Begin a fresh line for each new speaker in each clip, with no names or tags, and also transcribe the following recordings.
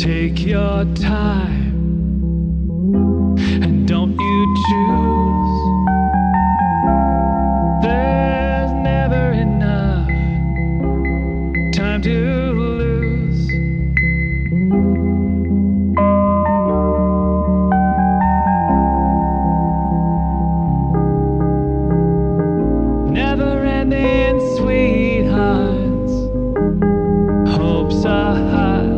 Take your time and don't you choose. There's never enough time to lose. Never-ending sweethearts, hopes are high.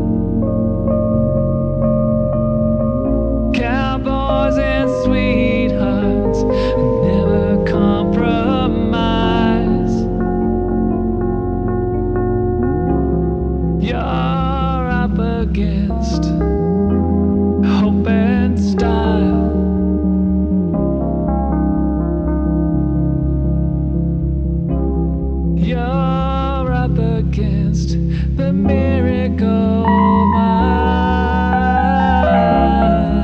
Cowboys and sweethearts never compromise. You're up against hope and style. You're up against the miracle mile.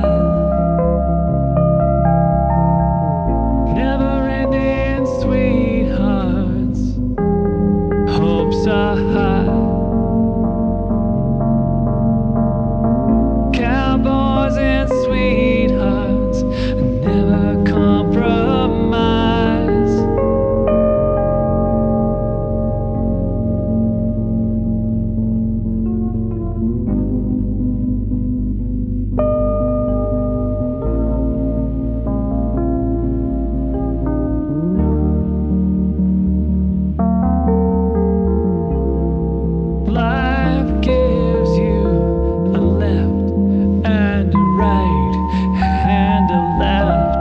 Never-ending sweethearts, hopes are high. Cowboys and sweethearts never compromise. Life gives you a left and a right and a left.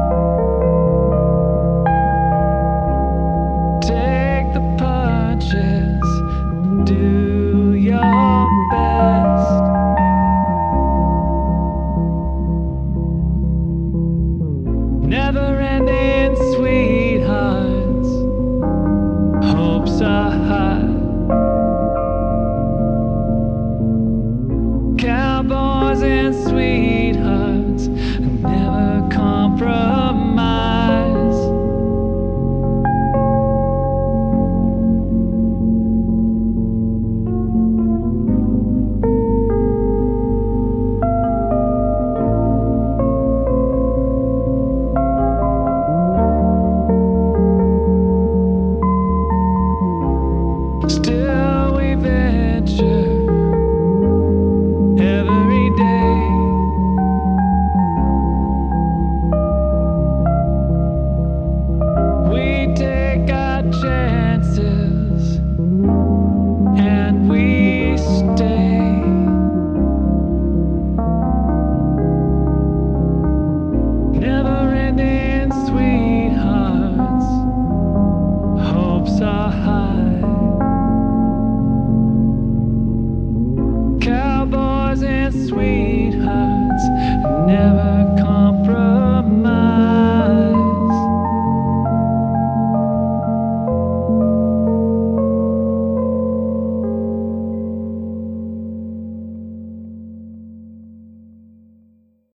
Take the punches, do your best. Never-ending sweethearts, hopes are high. Cowboys and sweethearts never compromise. Still we venture every day. We take our chances and we stay. Never-ending sweethearts, hopes are high. Cowboys and sweethearts never